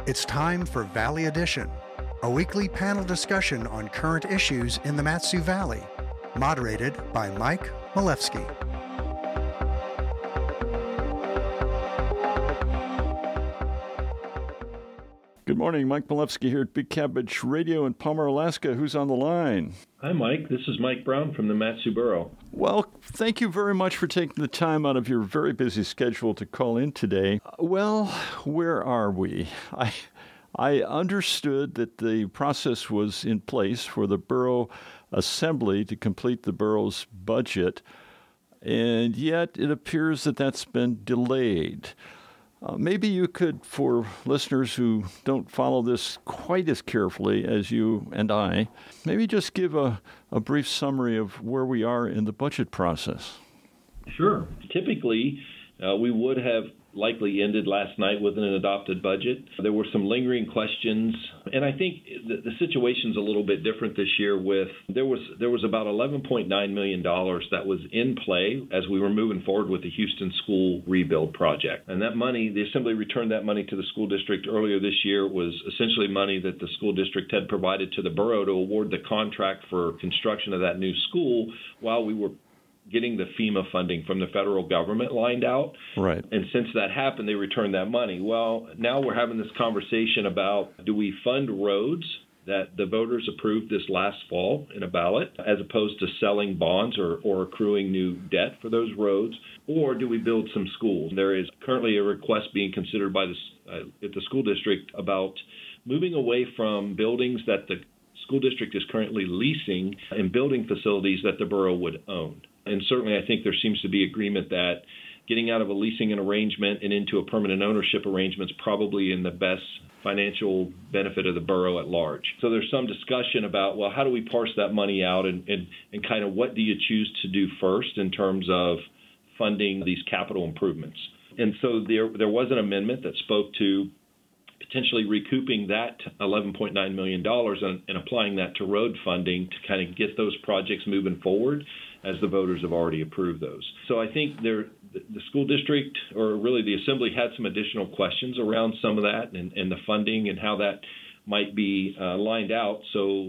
It's time for Valley Edition, a weekly panel discussion on current issues in the Mat-Su Valley, moderated by Mike Milewski. Good morning, Mike Milewski here at Big Cabbage Radio in Palmer, Alaska. Who's on the line? Hi, Mike. This is Mike Brown from the Mat-Su Borough. Well, thank you very much for taking the time out of your very busy schedule to call in today. Well, where are we? I understood that the process was in place for the Borough Assembly to complete the borough's budget, and yet it appears that that's been delayed. Maybe you could, for listeners who don't follow this quite as carefully as you and I, maybe just give a brief summary of where we are in the budget process. Sure. Typically, we would have likely ended last night with an adopted budget. There were some lingering questions, and I think the situation's a little bit different this year with there was about $11.9 million that was in play as we were moving forward with the Houston School Rebuild Project. And that money, the Assembly returned that money to the school district earlier this year. It was essentially money that the school district had provided to the borough to award the contract for construction of that new school while we were getting the FEMA funding from the federal government lined out. Right. And since that happened, they returned that money. Well, now we're having this conversation about, do we fund roads that the voters approved this last fall in a ballot, as opposed to selling bonds or accruing new debt for those roads, or do we build some schools? There is currently a request being considered by at the school district about moving away from buildings that the school district is currently leasing and building facilities that the borough would own. And certainly I think there seems to be agreement that getting out of a leasing arrangement and into a permanent ownership arrangement is probably in the best financial benefit of the borough at large. So there's some discussion about, well, how do we parse that money out and kind of what do you choose to do first in terms of funding these capital improvements? And so there was an amendment that spoke to potentially recouping that $11.9 million and applying that to road funding to kind of get those projects moving forward, as the voters have already approved those. So I think the school district, or really the Assembly, had some additional questions around some of that and the funding and how that might be lined out. So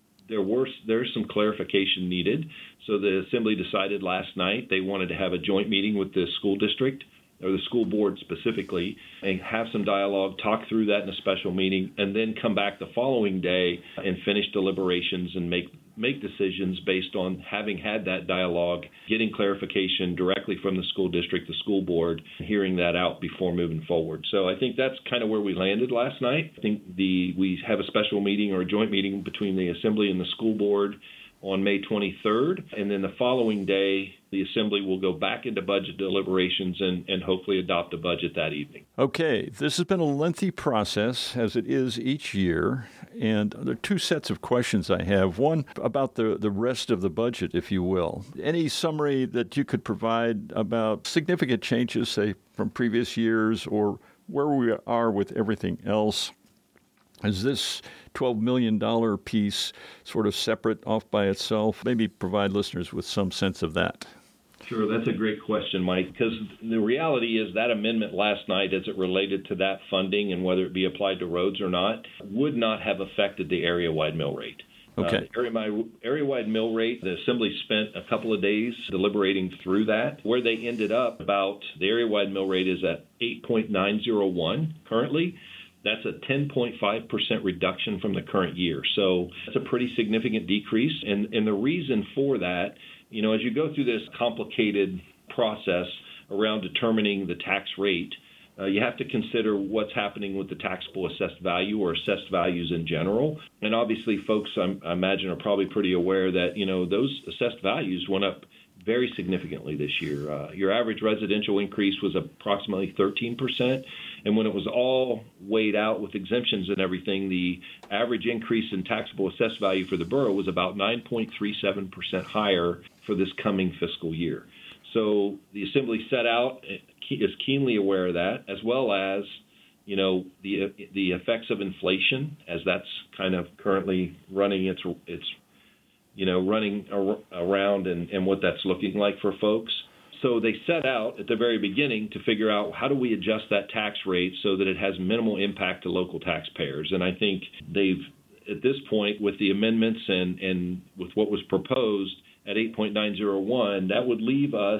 there's some clarification needed. So the Assembly decided last night they wanted to have a joint meeting with the school district, or the school board specifically, and have some dialogue, talk through that in a special meeting, and then come back the following day and finish deliberations and make decisions based on having had that dialogue, getting clarification directly from the school district, the school board, hearing that out before moving forward. So I think that's kind of where we landed last night. I think we have a special meeting or a joint meeting between the Assembly and the school board on May 23rd, and then the following day, the Assembly will go back into budget deliberations and hopefully adopt a budget that evening. Okay, this has been a lengthy process, as it is each year, and there are two sets of questions I have. One about the rest of the budget, if you will. Any summary that you could provide about significant changes, say, from previous years, or where we are with everything else? Is this $12 million piece sort of separate off by itself? Maybe provide listeners with some sense of that. Sure, that's a great question, Mike, because the reality is that amendment last night, as it related to that funding and whether it be applied to roads or not, would not have affected the area-wide mill rate. Okay. The area-wide mill rate, the Assembly spent a couple of days deliberating through that. Where they ended up, about the area-wide mill rate is at 8.901 currently. That's a 10.5% reduction from the current year. So that's a pretty significant decrease. And the reason for that, as you go through this complicated process around determining the tax rate, you have to consider what's happening with the taxable assessed value or assessed values in general. And obviously, folks, I imagine, are probably pretty aware that, those assessed values went up very significantly this year. Your average residential increase was approximately 13%. And when it was all weighed out with exemptions and everything, the average increase in taxable assessed value for the borough was about 9.37% higher for this coming fiscal year. So the Assembly set out, is keenly aware of that, as well as, the effects of inflation, as that's kind of currently running running around and what that's looking like for folks. So they set out at the very beginning to figure out how do we adjust that tax rate so that it has minimal impact to local taxpayers. And I think they've, at this point, with the amendments and with what was proposed at 8.901, that would leave us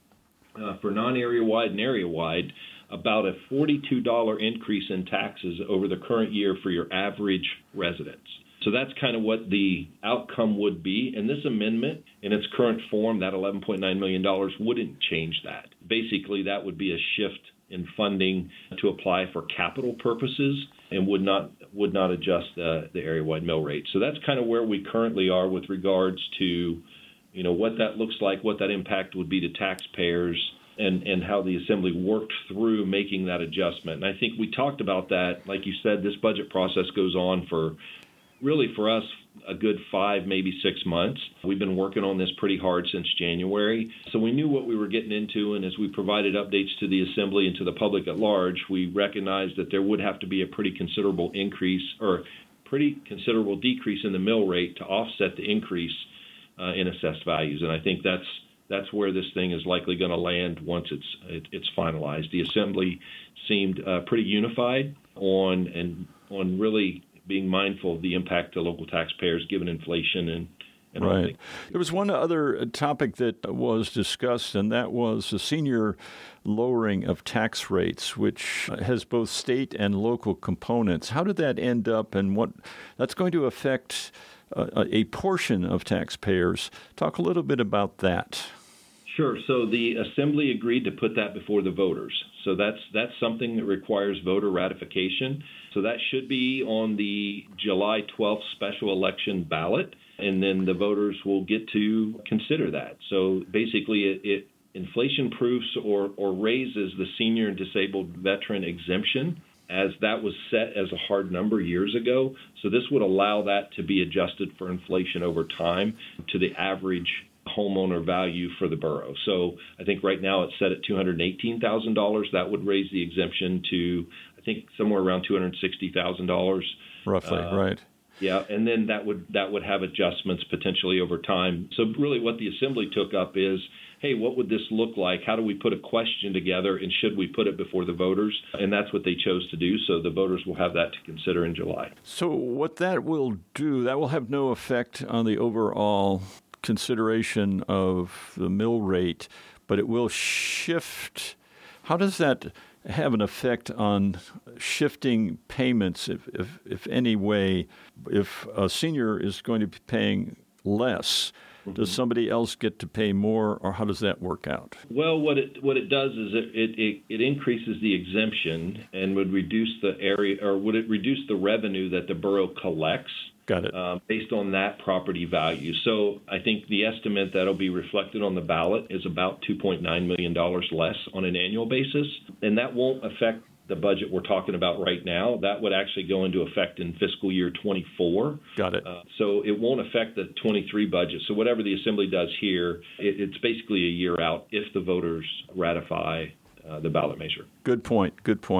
for non-area wide and area wide about a $42 increase in taxes over the current year for your average residents. So that's kind of what the outcome would be. And this amendment in its current form, that $11.9 million, wouldn't change that. Basically, that would be a shift in funding to apply for capital purposes and would not adjust the area-wide mill rate. So that's kind of where we currently are with regards to, what that looks like, what that impact would be to taxpayers, and how the Assembly worked through making that adjustment. And I think we talked about that. Like you said, this budget process goes on for us, a good 5, maybe 6 months. We've been working on this pretty hard since January. So we knew what we were getting into, and as we provided updates to the Assembly and to the public at large, we recognized that there would have to be a pretty considerable increase or pretty considerable decrease in the mill rate to offset the increase in assessed values. And I think that's where this thing is likely going to land once it's finalized. The Assembly seemed pretty unified on really being mindful of the impact to local taxpayers given inflation and right. There was one other topic that was discussed, and that was the senior lowering of tax rates, which has both state and local components. How did that end up, and what that's going to affect a portion of taxpayers? Talk a little bit about that. Sure. So the Assembly agreed to put that before the voters. So that's something that requires voter ratification. So that should be on the July 12th special election ballot, and then the voters will get to consider that. So basically, it inflation-proofs or raises the senior and disabled veteran exemption, as that was set as a hard number years ago. So this would allow that to be adjusted for inflation over time to the average homeowner value for the borough. So I think right now it's set at $218,000. That would raise the exemption to, I think, somewhere around $260,000. Roughly, right. Yeah, and then that would have adjustments potentially over time. So really what the Assembly took up is, hey, what would this look like? How do we put a question together, and should we put it before the voters? And that's what they chose to do, so the voters will have that to consider in July. So what that will do, that will have no effect on the overall consideration of the mill rate, but it will shift. How does that have an effect on shifting payments, if any way? If a senior is going to be paying less, does somebody else get to pay more, or how does that work out? Well, what it does is it increases the exemption and would reduce the area, or would it reduce the revenue that the borough collects? Got it. Based on that property value. So I think the estimate that'll be reflected on the ballot is about $2.9 million less on an annual basis. And that won't affect the budget we're talking about right now. That would actually go into effect in fiscal year 24. Got it. So it won't affect the 23 budget. So whatever the Assembly does here, it's basically a year out if the voters ratify the ballot measure. Good point.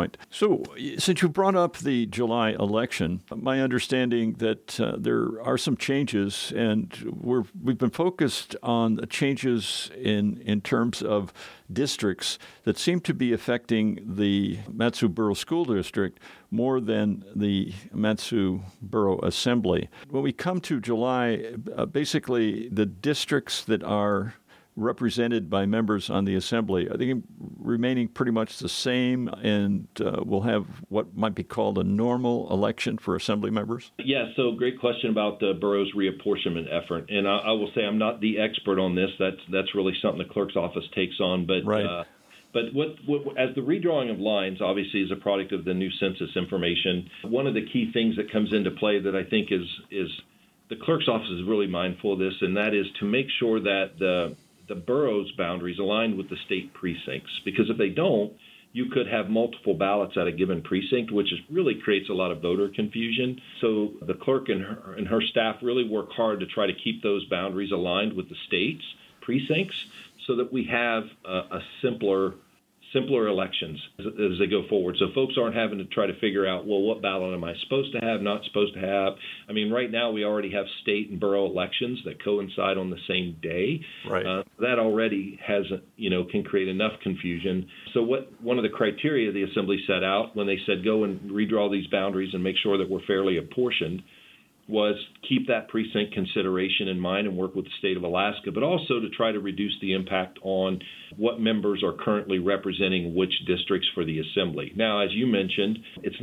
So since you brought up the July election, my understanding that there are some changes, and we've been focused on the changes in terms of districts that seem to be affecting the Mat-Su Borough School District more than the Mat-Su Borough Assembly. When we come to July, basically the districts that are represented by members on the Assembly, I think remaining pretty much the same, and we'll have what might be called a normal election for Assembly members? Yeah, so great question about the borough's reapportionment effort. And I will say I'm not the expert on this. That's really something the clerk's office takes on. But right. But what as the redrawing of lines obviously is a product of the new census information, one of the key things that comes into play that I think is the clerk's office is really mindful of this, and that is to make sure that the borough's boundaries align with the state precincts, because if they don't, you could have multiple ballots at a given precinct, which really creates a lot of voter confusion. So the clerk and her staff really work hard to try to keep those boundaries aligned with the state's precincts so that we have a simpler simpler elections as they go forward. So folks aren't having to try to figure out, well, what ballot am I supposed to have, not supposed to have? I mean, right now we already have state and borough elections that coincide on the same day. Right. That already has, can create enough confusion. So one of the criteria the Assembly set out when they said go and redraw these boundaries and make sure that we're fairly apportioned was keep that precinct consideration in mind and work with the state of Alaska, but also to try to reduce the impact on what members are currently representing which districts for the Assembly. Now, as you mentioned, it's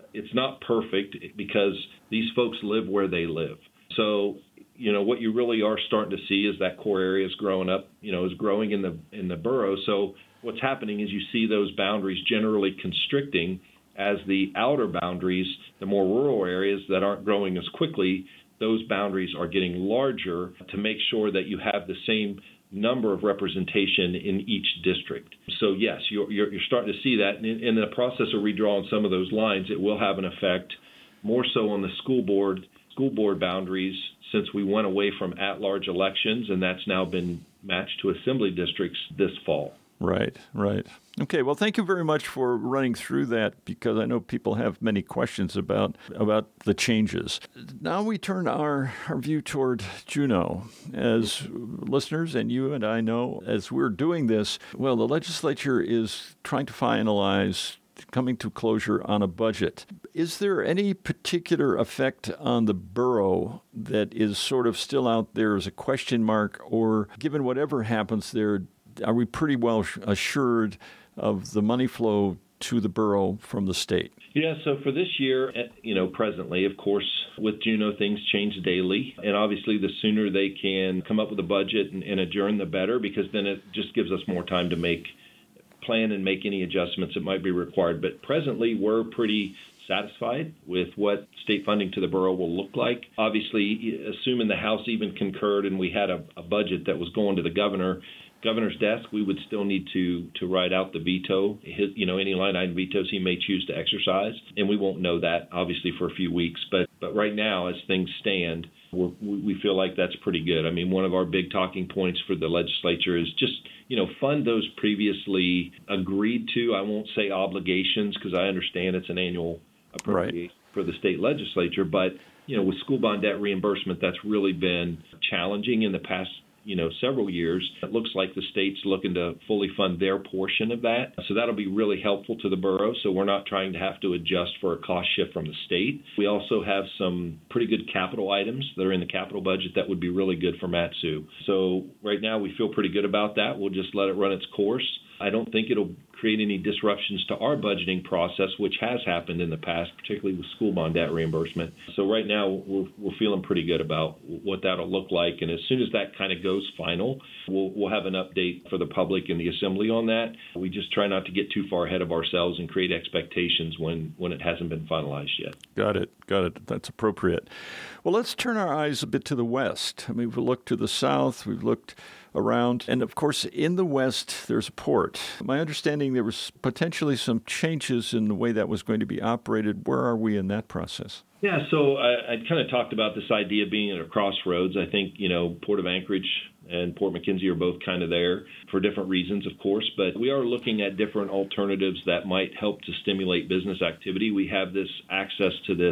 not perfect because these folks live where they live. So, what you really are starting to see is that core area is growing up, is growing in the borough. So what's happening is you see those boundaries generally constricting as the outer boundaries, the more rural areas that aren't growing as quickly, those boundaries are getting larger to make sure that you have the same number of representation in each district. So yes, you're starting to see that. In the process of redrawing some of those lines, it will have an effect more so on the school board boundaries, since we went away from at-large elections, and that's now been matched to assembly districts this fall. Right. Okay, well, thank you very much for running through that, because I know people have many questions about the changes. Now we turn our view toward Juneau. As listeners, and you and I know, as we're doing this, well, the legislature is trying to finalize coming to closure on a budget. Is there any particular effect on the borough that is sort of still out there as a question mark, or given whatever happens there, are we pretty well assured of the money flow to the borough from the state? Yeah, so for this year, presently, of course, with Juneau, things change daily. And obviously, the sooner they can come up with a budget and adjourn, the better, because then it just gives us more time to plan and make any adjustments that might be required. But presently, we're pretty satisfied with what state funding to the borough will look like. Obviously, assuming the House even concurred and we had a budget that was going to the governor's desk, we would still need to write out the veto, any line item vetoes he may choose to exercise. And we won't know that, obviously, for a few weeks. But right now, as things stand, we feel like that's pretty good. I mean, one of our big talking points for the legislature is just, fund those previously agreed to, I won't say obligations, because I understand it's an annual appropriation for the state legislature. But, with school bond debt reimbursement, that's really been challenging in the past several years. It looks like the state's looking to fully fund their portion of that. So that'll be really helpful to the borough. So we're not trying to have to adjust for a cost shift from the state. We also have some pretty good capital items that are in the capital budget that would be really good for Mat-Su. So right now we feel pretty good about that. We'll just let it run its course. I don't think it'll create any disruptions to our budgeting process, which has happened in the past, particularly with school bond debt reimbursement. So right now, we're feeling pretty good about what that'll look like. And as soon as that kind of goes final, we'll have an update for the public in the Assembly on that. We just try not to get too far ahead of ourselves and create expectations when it hasn't been finalized yet. Got it. That's appropriate. Well, let's turn our eyes a bit to the west. I mean, we've looked to the south, we've looked around, and of course, in the west, there's a port. My understanding, there was potentially some changes in the way that was going to be operated. Where are we in that process? Yeah, so I kind of talked about this idea of being at a crossroads. I think, Port of Anchorage and Port McKenzie are both kind of there for different reasons, of course, but we are looking at different alternatives that might help to stimulate business activity. We have this access to this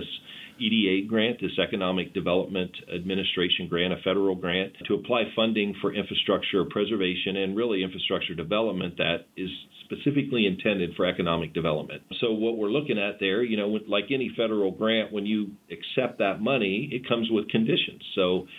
EDA grant, this Economic Development Administration grant, a federal grant, to apply funding for infrastructure preservation and really infrastructure development that is specifically intended for economic development. So what we're looking at there, like any federal grant, when you accept that money, it comes with conditions. So,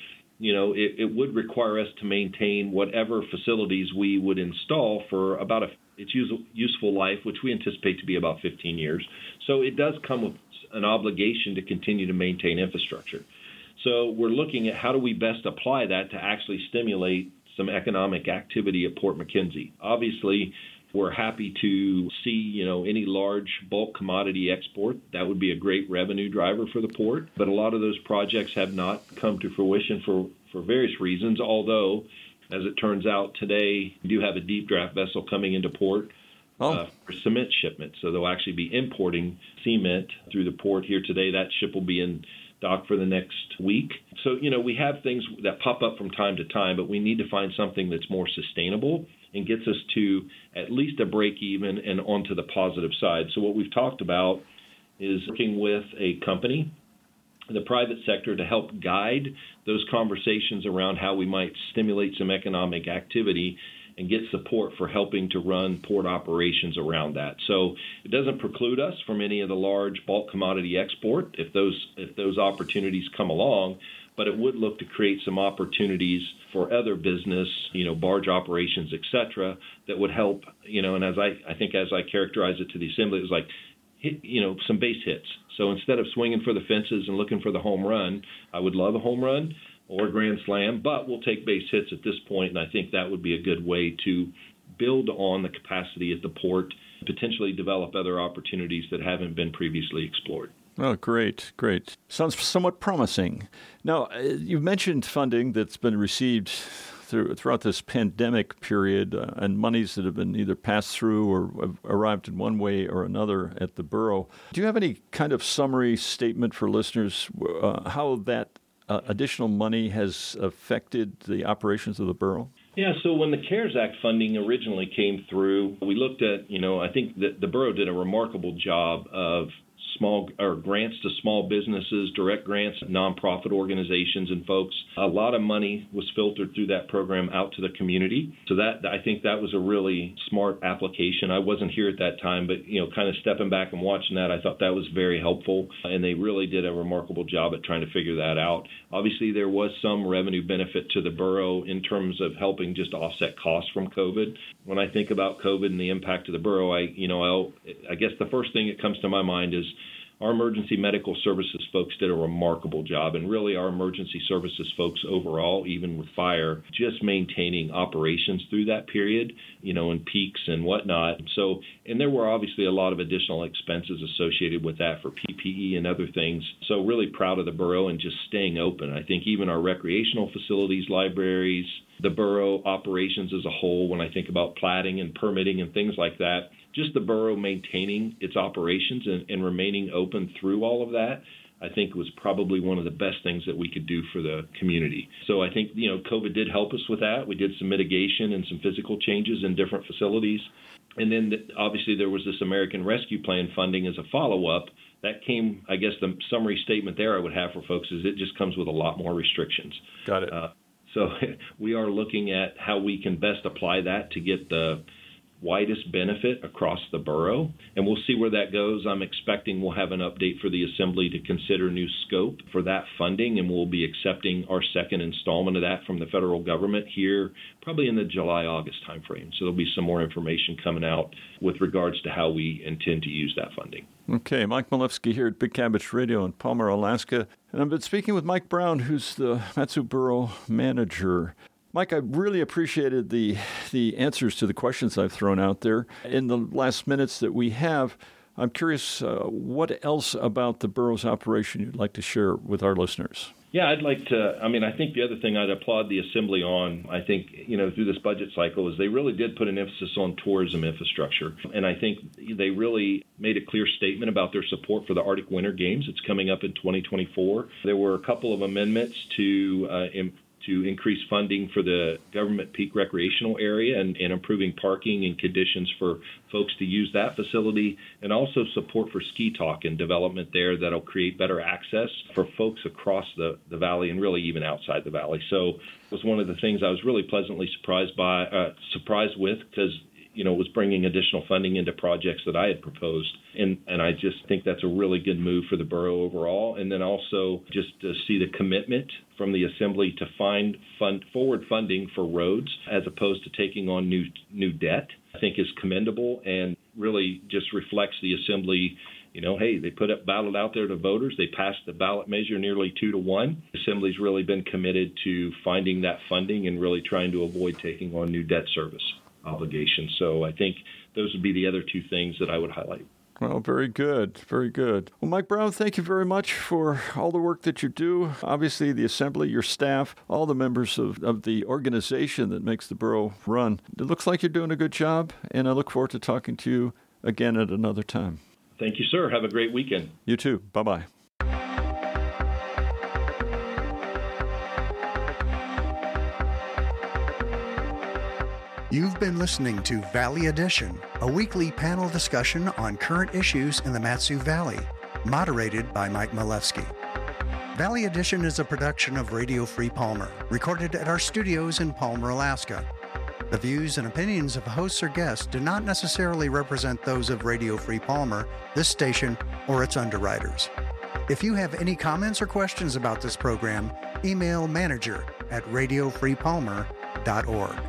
it would require us to maintain whatever facilities we would install for about its useful life, which we anticipate to be about 15 years. So it does come with an obligation to continue to maintain infrastructure. So we're looking at how do we best apply that to actually stimulate some economic activity at Port McKenzie. Obviously, we're happy to see, any large bulk commodity export. That would be a great revenue driver for the port. But a lot of those projects have not come to fruition for various reasons, although, as it turns out today, we do have a deep draft vessel coming into port for cement shipment. So they'll actually be importing cement through the port here today. That ship will be in dock for the next week. So, we have things that pop up from time to time, but we need to find something that's more sustainable and gets us to at least a break even and onto the positive side. So what we've talked about is working with a company, the private sector, to help guide those conversations around how we might stimulate some economic activity and get support for helping to run port operations around that. So it doesn't preclude us from any of the large bulk commodity export if those opportunities come along, but it would look to create some opportunities for other business, barge operations, et cetera, that would help, and as I think as I characterize it to the Assembly, it was like, some base hits. So instead of swinging for the fences and looking for the home run, I would love a home run or grand slam, but we'll take base hits at this point, and I think that would be a good way to build on the capacity at the port, potentially develop other opportunities that haven't been previously explored. Oh, great. Sounds somewhat promising. Now, you mentioned funding that's been received throughout this pandemic period and monies that have been either passed through or have arrived in one way or another at the borough. Do you have any kind of summary statement for listeners how that additional money has affected the operations of the borough? Yeah, so when the CARES Act funding originally came through, we looked at, I think that the borough did a remarkable job of grants to small businesses, direct grants, nonprofit organizations and folks. A lot of money was filtered through that program out to the community. So I think that was a really smart application. I wasn't here at that time, but kind of stepping back and watching that, I thought that was very helpful, and they really did a remarkable job at trying to figure that out. Obviously, there was some revenue benefit to the borough in terms of helping just offset costs from COVID. When I think about COVID and the impact to the borough, I guess the first thing that comes to my mind is our emergency medical services folks did a remarkable job, and really our emergency services folks overall, even with fire, just maintaining operations through that period, in peaks and whatnot. So, and there were obviously a lot of additional expenses associated with that for PPE and other things. So really proud of the borough and just staying open. I think even our recreational facilities, libraries, the borough operations as a whole, when I think about platting and permitting and things like that, just the borough maintaining its operations and remaining open through all of that, I think was probably one of the best things that we could do for the community. So I think, COVID did help us with that. We did some mitigation and some physical changes in different facilities. And then obviously there was this American Rescue Plan funding as a follow-up. That came, I guess the summary statement there I would have for folks is it just comes with a lot more restrictions. Got it. So we are looking at how we can best apply that to get the widest benefit across the borough, and we'll see where that goes. I'm expecting we'll have an update for the Assembly to consider new scope for that funding, and we'll be accepting our second installment of that from the federal government here probably in the July-August timeframe. So there'll be some more information coming out with regards to how we intend to use that funding. Okay, Mike Milewski here at Big Cabbage Radio in Palmer, Alaska, and I've been speaking with Mike Brown, who's the Mat-Su Borough manager. Mike, I really appreciated the answers to the questions I've thrown out there. In the last minutes that we have, I'm curious what else about the borough's operation you'd like to share with our listeners? Yeah, I'd like to. I think the other thing I'd applaud the Assembly on, I think, through this budget cycle is they really did put an emphasis on tourism infrastructure. And I think they really made a clear statement about their support for the Arctic Winter Games. It's coming up in 2024. There were a couple of amendments to increase funding for the government peak recreational area and improving parking and conditions for folks to use that facility, and also support for ski talk and development there that'll create better access for folks across the valley and really even outside the valley. So it was one of the things I was really pleasantly surprised with because it was bringing additional funding into projects that I had proposed. And I just think that's a really good move for the borough overall. And then also just to see the commitment from the Assembly to find forward funding for roads as opposed to taking on new debt, I think is commendable and really just reflects the Assembly. Hey, they ballot out there to voters. They passed the ballot measure nearly 2-1. The Assembly's really been committed to finding that funding and really trying to avoid taking on new debt service obligations. So I think those would be the other two things that I would highlight. Well, very good. Very good. Well, Mike Brown, thank you very much for all the work that you do. Obviously, the Assembly, your staff, all the members of the organization that makes the borough run. It looks like you're doing a good job, and I look forward to talking to you again at another time. Thank you, sir. Have a great weekend. You too. Bye-bye. You've been listening to Valley Edition, a weekly panel discussion on current issues in the Mat-Su Valley, moderated by Mike Milewski. Valley Edition is a production of Radio Free Palmer, recorded at our studios in Palmer, Alaska. The views and opinions of hosts or guests do not necessarily represent those of Radio Free Palmer, this station, or its underwriters. If you have any comments or questions about this program, email manager@radiofreepalmer.org.